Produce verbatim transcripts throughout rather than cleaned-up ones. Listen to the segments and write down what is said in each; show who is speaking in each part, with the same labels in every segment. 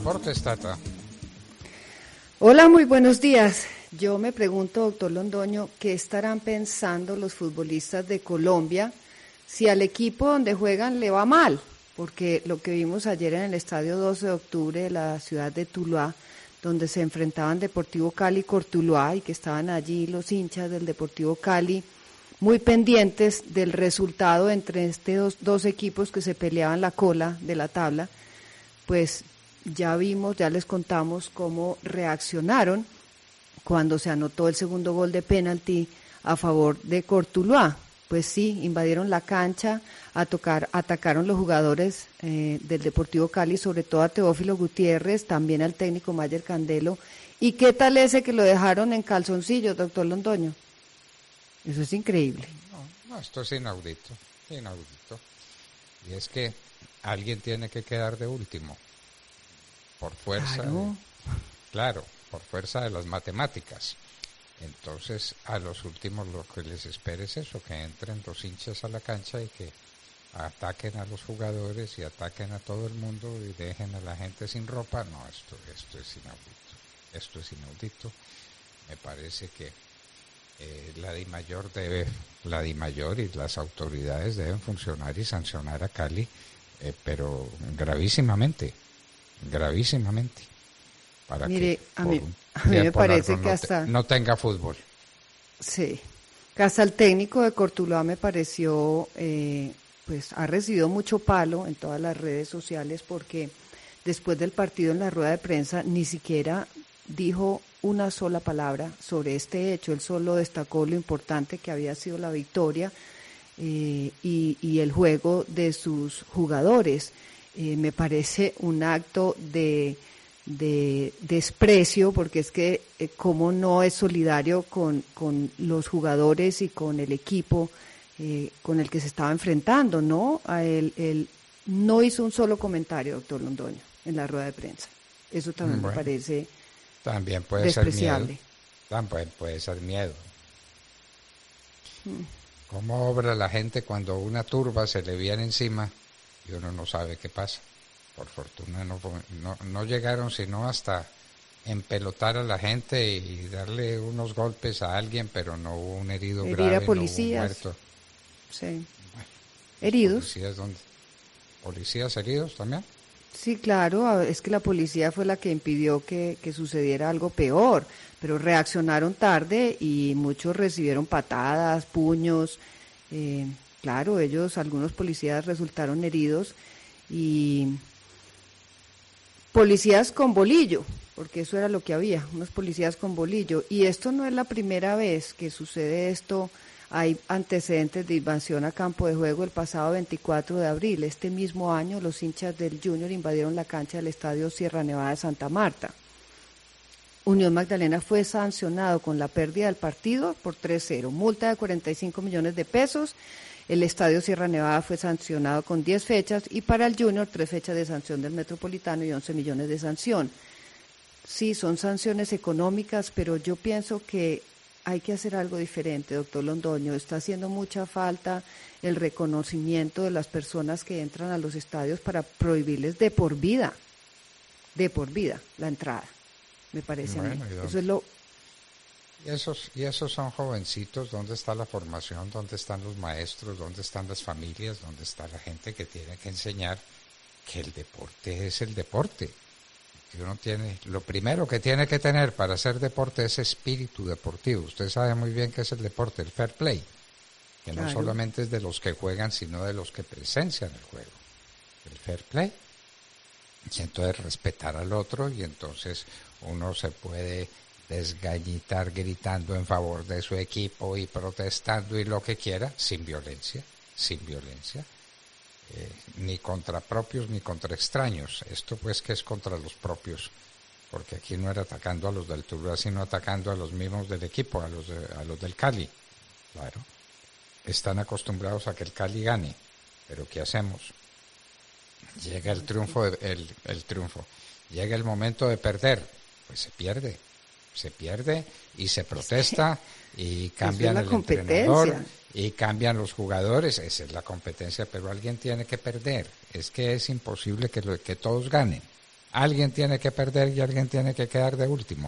Speaker 1: Deportes, Tata.
Speaker 2: Hola, muy buenos días. Yo me pregunto, doctor Londoño, ¿qué estarán pensando los futbolistas de Colombia si al equipo donde juegan le va mal? Porque lo que vimos ayer en el estadio doce de octubre de la ciudad de Tuluá, donde se enfrentaban Deportivo Cali y Cortuluá, y que estaban allí los hinchas del Deportivo Cali muy pendientes del resultado entre estos dos equipos que se peleaban la cola de la tabla, pues ya vimos, ya les contamos cómo reaccionaron cuando se anotó el segundo gol de penalti a favor de Cortuluá. Pues sí, invadieron la cancha, a tocar, atacaron los jugadores eh, del Deportivo Cali, sobre todo a Teófilo Gutiérrez, también al técnico Mayer Candelo. ¿Y qué tal ese que lo dejaron en calzoncillos, doctor Londoño? Eso es increíble.
Speaker 1: No, no, esto es inaudito, inaudito. Y es que alguien tiene que quedar de último, por fuerza,
Speaker 2: Claro,
Speaker 1: de, claro, por fuerza de las matemáticas. Entonces, a los últimos lo que les espera es eso, que entren los hinchas a la cancha y que ataquen a los jugadores y ataquen a todo el mundo y dejen a la gente sin ropa. No, esto, esto es inaudito, esto es inaudito. Me parece que eh, la DIMAYOR debe, la DIMAYOR y las autoridades deben funcionar y sancionar a Cali, eh, pero gravísimamente, gravísimamente. Para
Speaker 2: mire,
Speaker 1: que
Speaker 2: a mí, a mí me parece que
Speaker 1: no
Speaker 2: hasta...
Speaker 1: Te, no tenga fútbol.
Speaker 2: Sí, que hasta el técnico de Cortuluá me pareció, eh, pues ha recibido mucho palo en todas las redes sociales porque después del partido en la rueda de prensa ni siquiera dijo una sola palabra sobre este hecho. Él solo destacó lo importante que había sido la victoria eh, y, y el juego de sus jugadores. Eh, me parece un acto de... de desprecio, porque es que eh, cómo no es solidario con, con los jugadores y con el equipo eh, con el que se estaba enfrentando, ¿no? A él, él no hizo un solo comentario, doctor Londoño, en la rueda de prensa. Eso también bueno, me parece
Speaker 1: también puede
Speaker 2: despreciable.
Speaker 1: Ser miedo. También puede ser miedo. Hmm. ¿Cómo obra la gente cuando una turba se le viene encima y uno no sabe qué pasa? Por fortuna no, no, no llegaron sino hasta empelotar a la gente y darle unos golpes a alguien, pero no hubo un herido
Speaker 2: Herir
Speaker 1: grave,
Speaker 2: a policías.
Speaker 1: No hubo muerto.
Speaker 2: Sí.
Speaker 1: Bueno,
Speaker 2: ¿heridos?
Speaker 1: ¿Policías dónde? ¿Policías heridos también?
Speaker 2: Sí, claro, es que la policía fue la que impidió que, que sucediera algo peor, pero reaccionaron tarde y muchos recibieron patadas, puños. Eh, claro, ellos, algunos policías resultaron heridos y... policías con bolillo, porque eso era lo que había, unos policías con bolillo. Y esto no es la primera vez que sucede esto, hay antecedentes de invasión a campo de juego el pasado veinticuatro de abril. Este mismo año los hinchas del Junior invadieron la cancha del estadio Sierra Nevada de Santa Marta. Unión Magdalena fue sancionado con la pérdida del partido por tres cero, multa de cuarenta y cinco millones de pesos. El estadio Sierra Nevada fue sancionado con diez fechas y para el Junior tres fechas de sanción del Metropolitano y once millones de sanción. Sí, son sanciones económicas, pero yo pienso que hay que hacer algo diferente, doctor Londoño. Está haciendo mucha falta el reconocimiento de las personas que entran a los estadios para prohibirles de por vida, de por vida, la entrada, me parece bueno, a mí. Eso es lo...
Speaker 1: Y esos, y esos son jovencitos, ¿dónde está la formación? ¿Dónde están los maestros? ¿Dónde están las familias? ¿Dónde está la gente que tiene que enseñar que el deporte es el deporte? Que uno tiene, lo primero que tiene que tener para hacer deporte es espíritu deportivo. Usted sabe muy bien qué es el deporte, el fair play, que claro. No solamente es de los que juegan, sino de los que presencian el juego. El fair play. Y entonces respetar al otro y entonces uno se puede... desgañitar gritando en favor de su equipo y protestando y lo que quiera, sin violencia, sin violencia, eh, ni contra propios ni contra extraños. Esto pues que es contra los propios, porque aquí no era atacando a los del Tuluá, sino atacando a los mismos del equipo, a los, de, a los del Cali. Claro, están acostumbrados a que el Cali gane, pero ¿qué hacemos? Llega el triunfo, el, el triunfo, llega el momento de perder, pues se pierde. Se pierde y se protesta y cambian el entrenador y cambian los jugadores. Esa es la competencia, pero alguien tiene que perder. Es que es imposible que, lo, que todos ganen. alguien tiene que perder y alguien tiene que quedar de último.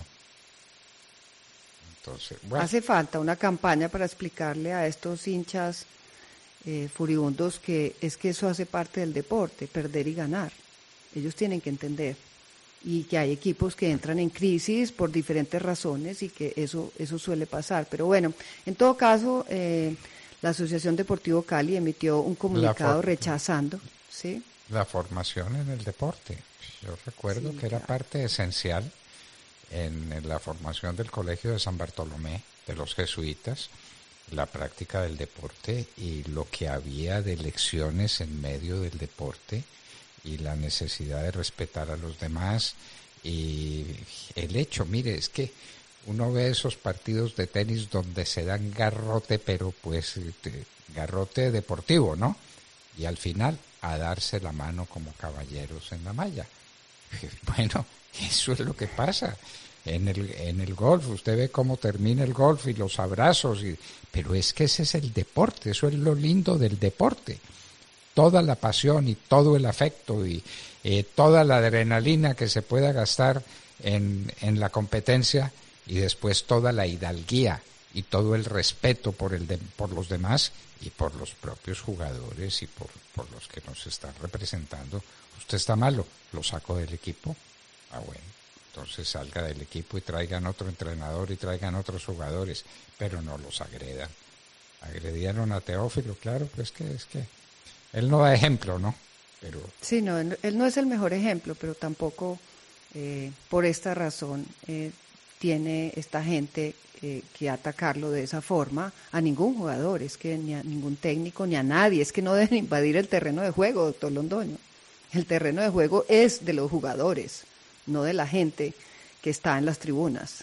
Speaker 1: Entonces, bueno.
Speaker 2: Hace falta una campaña para explicarle a estos hinchas eh, furibundos que es que eso hace parte del deporte, perder y ganar. Ellos tienen que entender. Y que hay equipos que entran en crisis por diferentes razones y que eso, eso suele pasar. Pero bueno, en todo caso, eh, la Asociación Deportivo Cali emitió un comunicado for- rechazando, ¿sí?
Speaker 1: La formación en el deporte. Yo recuerdo sí, que era claro. parte esencial en, en la formación del Colegio de San Bartolomé, de los jesuitas, la práctica del deporte y lo que había de lecciones en medio del deporte y la necesidad de respetar a los demás. Y el hecho, mire, es que uno ve esos partidos de tenis donde se dan garrote, pero pues garrote deportivo, ¿no? Y al final a darse la mano como caballeros en la malla. Bueno, eso es lo que pasa en el en el golf. Usted ve cómo termina el golf y los abrazos, y, pero es que ese es el deporte, eso es lo lindo del deporte. Toda la pasión y todo el afecto y eh, toda la adrenalina que se pueda gastar en, en la competencia, y después toda la hidalguía y todo el respeto por el de, por los demás y por los propios jugadores y por, por los que nos están representando. Usted está malo, lo saco del equipo. Ah, bueno, entonces salga del equipo y traigan otro entrenador y traigan otros jugadores, pero no los agredan. Agredieron a Teófilo, claro, pues que es que él no da ejemplo, ¿no? Pero
Speaker 2: sí, no, él no es el mejor ejemplo, pero tampoco eh, por esta razón eh, tiene esta gente eh, que atacarlo de esa forma a ningún jugador, es que ni a ningún técnico ni a nadie, es que no deben invadir el terreno de juego, doctor Londoño. El terreno de juego es de los jugadores, no de la gente que está en las tribunas.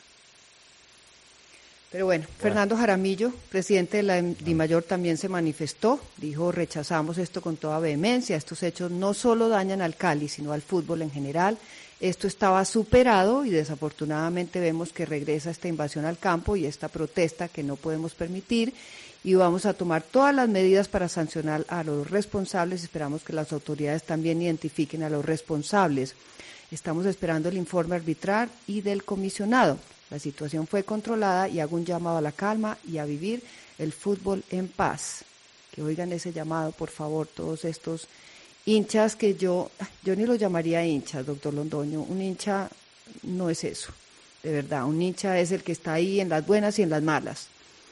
Speaker 2: Pero bueno, bueno, Fernando Jaramillo, presidente de la DIMAYOR, también se manifestó, dijo: rechazamos esto con toda vehemencia, estos hechos no solo dañan al Cali, sino al fútbol en general, esto estaba superado y desafortunadamente vemos que regresa esta invasión al campo y esta protesta que no podemos permitir, y vamos a tomar todas las medidas para sancionar a los responsables, esperamos que las autoridades también identifiquen a los responsables. Estamos esperando el informe arbitral y del comisionado. La situación fue controlada y hago un llamado a la calma y a vivir el fútbol en paz. Que oigan ese llamado, por favor, todos estos hinchas que yo, yo ni los llamaría hinchas, doctor Londoño. Un hincha no es eso, de verdad. Un hincha es el que está ahí en las buenas y en las malas,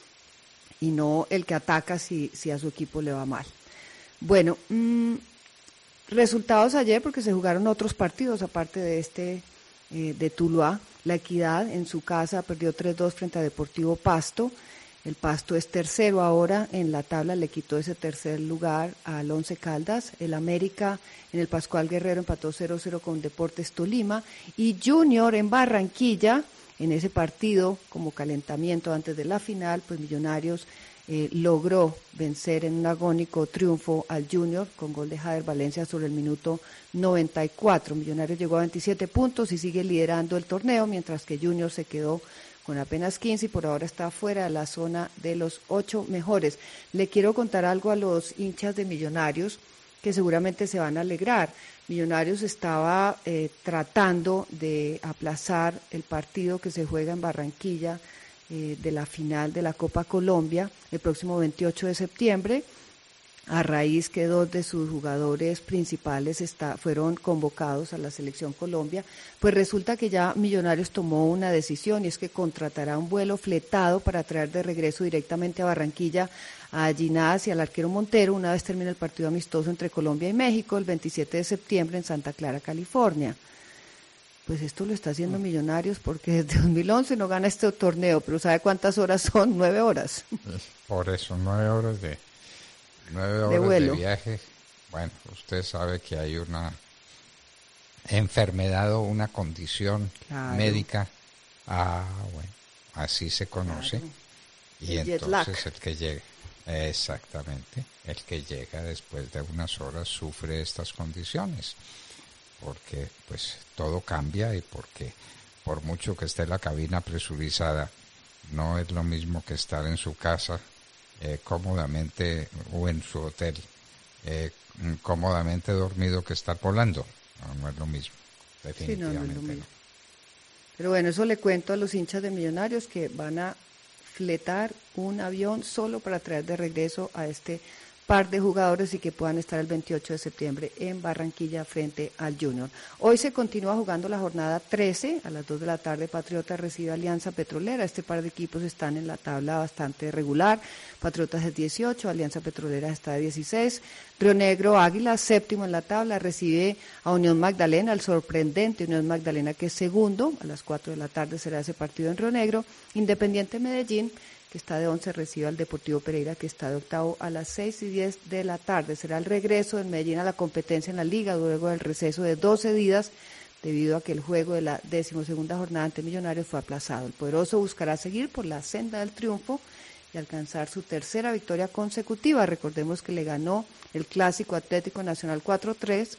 Speaker 2: y no el que ataca si, si a su equipo le va mal. Bueno, mmm, resultados ayer, porque se jugaron otros partidos aparte de este eh, de Tuluá. La Equidad en su casa perdió tres dos frente a Deportivo Pasto. El Pasto es tercero ahora en la tabla, le quitó ese tercer lugar al Once Caldas. El América en el Pascual Guerrero empató cero cero con Deportes Tolima. Y Junior en Barranquilla, en ese partido como calentamiento antes de la final, pues Millonarios eh, logró vencer en un agónico triunfo al Junior con gol de Jader Valencia sobre el minuto noventa y cuatro. Millonarios llegó a veintisiete puntos y sigue liderando el torneo, mientras que Junior se quedó con apenas quince y por ahora está fuera de la zona de los ocho mejores. Le quiero contar algo a los hinchas de Millonarios que seguramente se van a alegrar. Millonarios estaba eh, tratando de aplazar el partido que se juega en Barranquilla eh, de la final de la Copa Colombia el próximo veintiocho de septiembre, a raíz que dos de sus jugadores principales está, fueron convocados a la Selección Colombia. Pues resulta que ya Millonarios tomó una decisión, y es que contratará un vuelo fletado para traer de regreso directamente a Barranquilla a Ginás y al arquero Montero una vez termine el partido amistoso entre Colombia y México el veintisiete de septiembre en Santa Clara, California. Pues esto lo está haciendo Millonarios porque desde dos mil once no gana este torneo, pero ¿sabe cuántas horas son? Nueve horas.
Speaker 1: Por eso, nueve horas de... Nueve horas de, vuelo. de viaje. Bueno, usted sabe que hay una enfermedad o una condición claro. médica. Ah, bueno, así se conoce. Claro. Y el entonces el que llega, exactamente, el que llega después de unas horas sufre estas condiciones. Porque pues todo cambia y porque por mucho que esté la cabina presurizada, no es lo mismo que estar en su casa Eh, cómodamente o en su hotel eh, cómodamente dormido que estar volando. No, no es lo mismo. definitivamente
Speaker 2: sí, no, no es lo
Speaker 1: no.
Speaker 2: mismo. Pero bueno, eso le cuento a los hinchas de Millonarios que van a fletar un avión solo para traer de regreso a este par de jugadores y que puedan estar el veintiocho de septiembre en Barranquilla frente al Junior. Hoy se continúa jugando la jornada trece, a las dos de la tarde Patriotas recibe Alianza Petrolera. Este par de equipos están en la tabla bastante regular. Patriotas es dieciocho, Alianza Petrolera está de dieciséis. Río Negro Águila, séptimo en la tabla, recibe a Unión Magdalena, el sorprendente Unión Magdalena que es segundo. A las cuatro de la tarde será ese partido en Río Negro. Independiente Medellín, que está de once, recibe al Deportivo Pereira, que está de octavo. A las seis y diez de la tarde será el regreso de Medellín a la competencia en la Liga, luego del receso de doce días, debido a que el juego de la decimosegunda jornada ante Millonarios fue aplazado. El poderoso buscará seguir por la senda del triunfo y alcanzar su tercera victoria consecutiva. Recordemos que le ganó el Clásico Atlético Nacional cuatro tres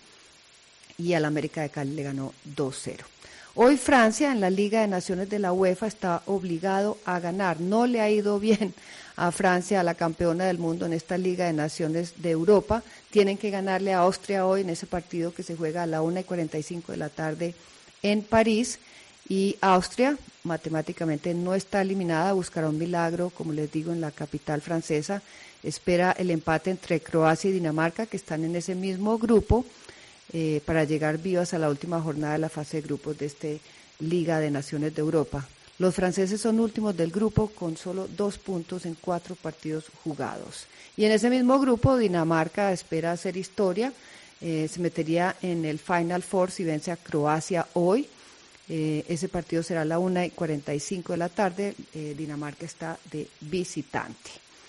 Speaker 2: y al América de Cali le ganó dos cero. Hoy Francia en la Liga de Naciones de la UEFA está obligado a ganar. No le ha ido bien a Francia, a la campeona del mundo en esta Liga de Naciones de Europa. Tienen que ganarle a Austria hoy en ese partido que se juega a la una y cuarenta y cinco de la tarde en París. Y Austria matemáticamente no está eliminada, buscará un milagro, como les digo, en la capital francesa. Espera el empate entre Croacia y Dinamarca, que están en ese mismo grupo, Eh, para llegar vivas a la última jornada de la fase de grupos de esta Liga de Naciones de Europa. Los franceses son últimos del grupo con solo dos puntos en cuatro partidos jugados. Y en ese mismo grupo Dinamarca espera hacer historia, eh, se metería en el Final Four si vence a Croacia hoy. Eh, ese partido será a la una y cuarenta y cinco de la tarde, eh, Dinamarca está de visitante.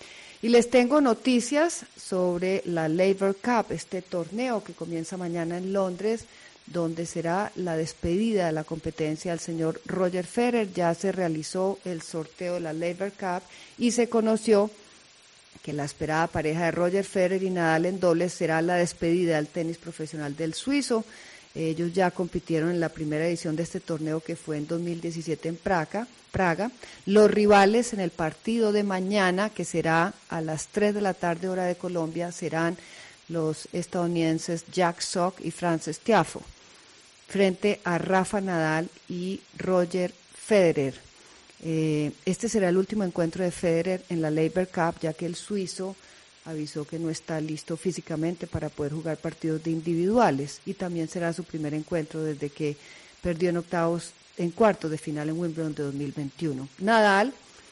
Speaker 2: Y les tengo noticias sobre la Laver Cup, este torneo que comienza mañana en Londres, donde será la despedida de la competencia del señor Roger Federer. Ya se realizó el sorteo de la Laver Cup y se conoció que la esperada pareja de Roger Federer y Nadal en dobles será la despedida del tenis profesional del suizo. Ellos ya compitieron en la primera edición de este torneo que fue en dos mil diecisiete en Praga. Praga. Los rivales en el partido de mañana, que será a las tres de la tarde hora de Colombia, serán los estadounidenses Jack Sock y Frances Tiafoe, frente a Rafa Nadal y Roger Federer. Eh, este será el último encuentro de Federer en la Laver Cup, ya que el suizo avisó que no está listo físicamente para poder jugar partidos de individuales, y también será su primer encuentro desde que perdió en octavos, en cuartos de final en Wimbledon de dos mil veintiuno. Nadal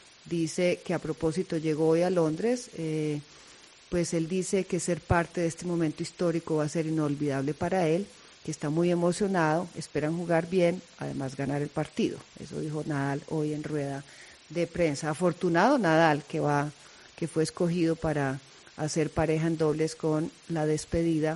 Speaker 2: dice que a propósito llegó hoy a Londres, eh, pues él dice que ser parte de este momento histórico va a ser inolvidable para él, que está muy emocionado, esperan jugar bien, además ganar el partido. Eso dijo Nadal hoy en rueda de prensa. Afortunado Nadal, que va, que fue escogido para hacer pareja en dobles con la despedida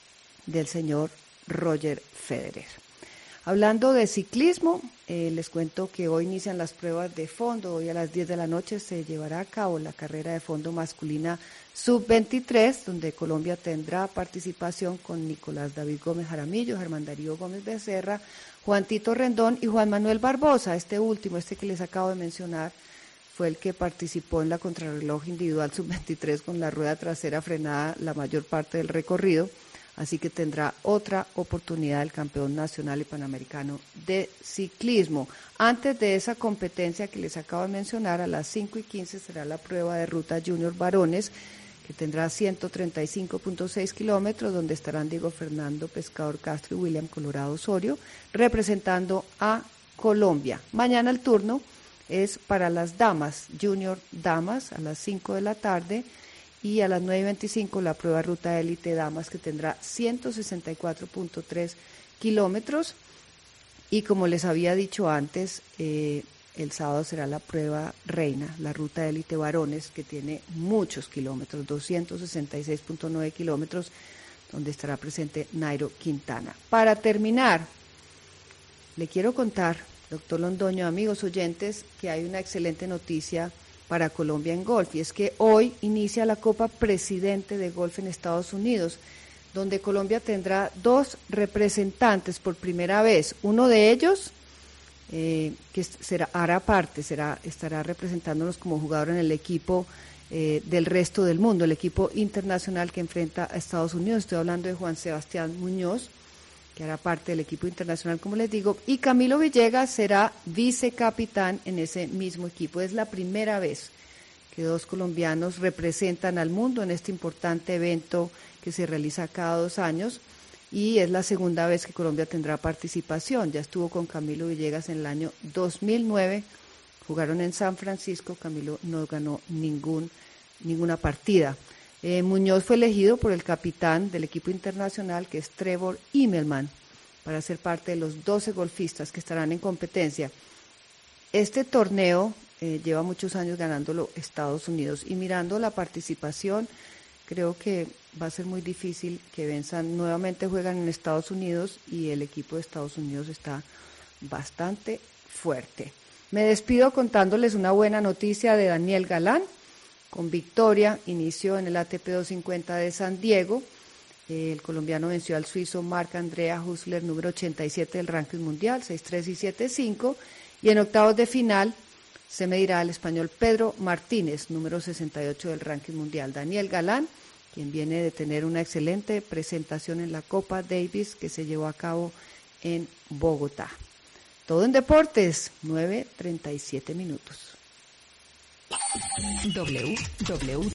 Speaker 2: del señor Roger Federer. Hablando de ciclismo, eh, les cuento que hoy inician las pruebas de fondo. Hoy a las diez de la noche se llevará a cabo la carrera de fondo masculina sub veintitrés, donde Colombia tendrá participación con Nicolás David Gómez Jaramillo, Germán Darío Gómez Becerra, Juan Tito Rendón y Juan Manuel Barbosa. Este último, este que les acabo de mencionar, fue el que participó en la contrarreloj individual sub veintitrés con la rueda trasera frenada la mayor parte del recorrido, así que tendrá otra oportunidad el campeón nacional y panamericano de ciclismo. Antes de esa competencia que les acabo de mencionar, a las cinco y quince será la prueba de ruta junior varones, que tendrá ciento treinta y cinco punto seis kilómetros, donde estarán Diego Fernando Pescador Castro y William Colorado Osorio, representando a Colombia. Mañana el turno es para las damas, junior damas, a las cinco de la tarde, y a las nueve y veinticinco la prueba ruta élite damas, que tendrá ciento sesenta y cuatro punto tres kilómetros. Y como les había dicho antes, eh, el sábado será la prueba reina, la ruta élite varones, que tiene muchos kilómetros, doscientos sesenta y seis punto nueve kilómetros, donde estará presente Nairo Quintana. Para terminar, le quiero contar, doctor Londoño, amigos oyentes, que hay una excelente noticia para Colombia en golf, y es que hoy inicia la Copa Presidente de Golf en Estados Unidos, donde Colombia tendrá dos representantes por primera vez. Uno de ellos, eh, que será, hará parte, será, estará representándonos como jugador en el equipo eh, del resto del mundo, el equipo internacional que enfrenta a Estados Unidos. Estoy hablando de Juan Sebastián Muñoz, que hará parte del equipo internacional, como les digo, y Camilo Villegas será vicecapitán en ese mismo equipo. Es la primera vez que dos colombianos representan al mundo en este importante evento que se realiza cada dos años, y es la segunda vez que Colombia tendrá participación. Ya estuvo con Camilo Villegas en el año dos mil nueve, jugaron en San Francisco, Camilo no ganó ningún, ninguna partida. Eh, Muñoz fue elegido por el capitán del equipo internacional, que es Trevor Immelman, para ser parte de los doce golfistas que estarán en competencia. Este torneo eh, lleva muchos años ganándolo Estados Unidos, y mirando la participación, creo que va a ser muy difícil que venzan. Nuevamente juegan en Estados Unidos y el equipo de Estados Unidos está bastante fuerte. Me despido contándoles una buena noticia de Daniel Galán. Con victoria inició en el A T P doscientos cincuenta de San Diego. El colombiano venció al suizo Marc Andrea Hussler, número ochenta y siete del ranking mundial, seis tres y siete cinco. Y en octavos de final se medirá al español Pedro Martínez, número sesenta y ocho del ranking mundial. Daniel Galán, quien viene de tener una excelente presentación en la Copa Davis que se llevó a cabo en Bogotá. Todo en deportes, nueve treinta y siete minutos.
Speaker 3: W W